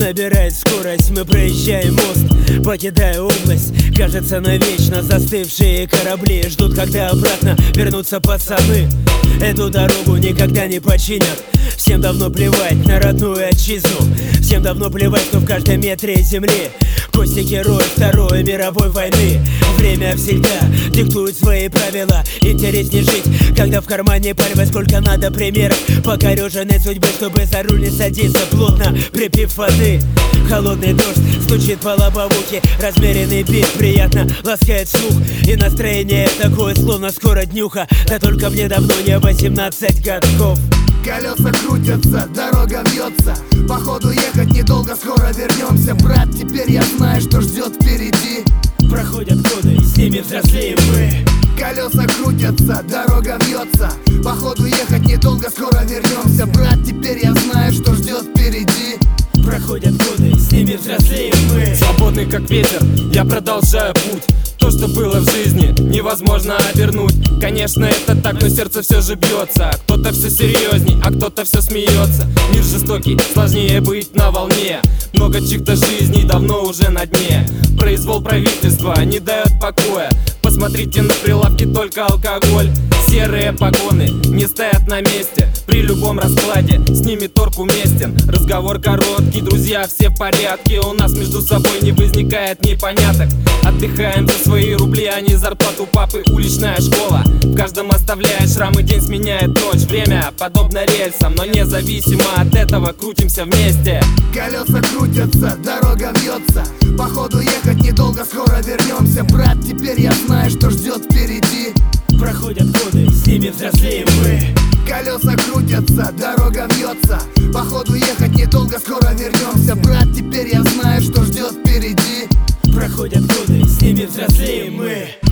набирает скорость, мы проезжаем мост, покидая область. Кажется, навечно застывшие корабли ждут, когда обратно вернутся пацаны. Эту дорогу никогда не починят. Всем давно плевать на родную отчизну. Всем давно плевать, что в каждом метре земли кости героев Второй мировой войны. Время всегда диктует свои правила. Интереснее жить, когда в кармане пальма сколько надо примеров покореженной судьбы, чтобы за руль не садиться, плотно припив воды. Холодный дождь стучит по лобовухе, размеренный бит приятно ласкает слух. И настроение такое, словно скоро днюха. Да только мне давно не 18 годков. Колеса крутятся, дорога вьется. Походу ехать недолго, скоро вернемся. Брат, теперь я знаю, что ждет впереди. Проходят годы, с ними взрослеем мы. Колеса крутятся, дорога вьется. Походу ехать недолго, скоро вернемся. Брат, теперь я знаю, что ждет впереди. Проходят годы, с ними взрослеем мы. Свободный как ветер, я продолжаю путь. То, что было в жизни, невозможно обернуть. Конечно, это так, но сердце все же бьется. Кто-то все серьезней, а кто-то все смеется. Мир жестокий, сложнее быть на волне. Много чьих-то жизней давно уже на дне. Произвол правительства не дает покоя. Посмотрите на прилавки, только алкоголь. Серые погоны не стоят на месте. При любом раскладе с ними торг уместен. Разговор короткий, друзья, все в порядке. У нас между собой не возникает непоняток. Отдыхаем за свои рубли, а не зарплату папы. Уличная школа в каждом оставляет шрамы. День сменяет ночь, время подобно рельсам. Но независимо от этого крутимся вместе. Колеса крутятся, дорога вьется. Походу ехать недолго, скоро вернемся. Брат, теперь я знаю, что ждет впереди. Проходят годы, с ними взрослеем мы. Колеса крутятся, дорога вьется. Походу ехать недолго, скоро вернемся. Брат, теперь я знаю, что ждет впереди. Проходят годы, с ними взрослеем мы.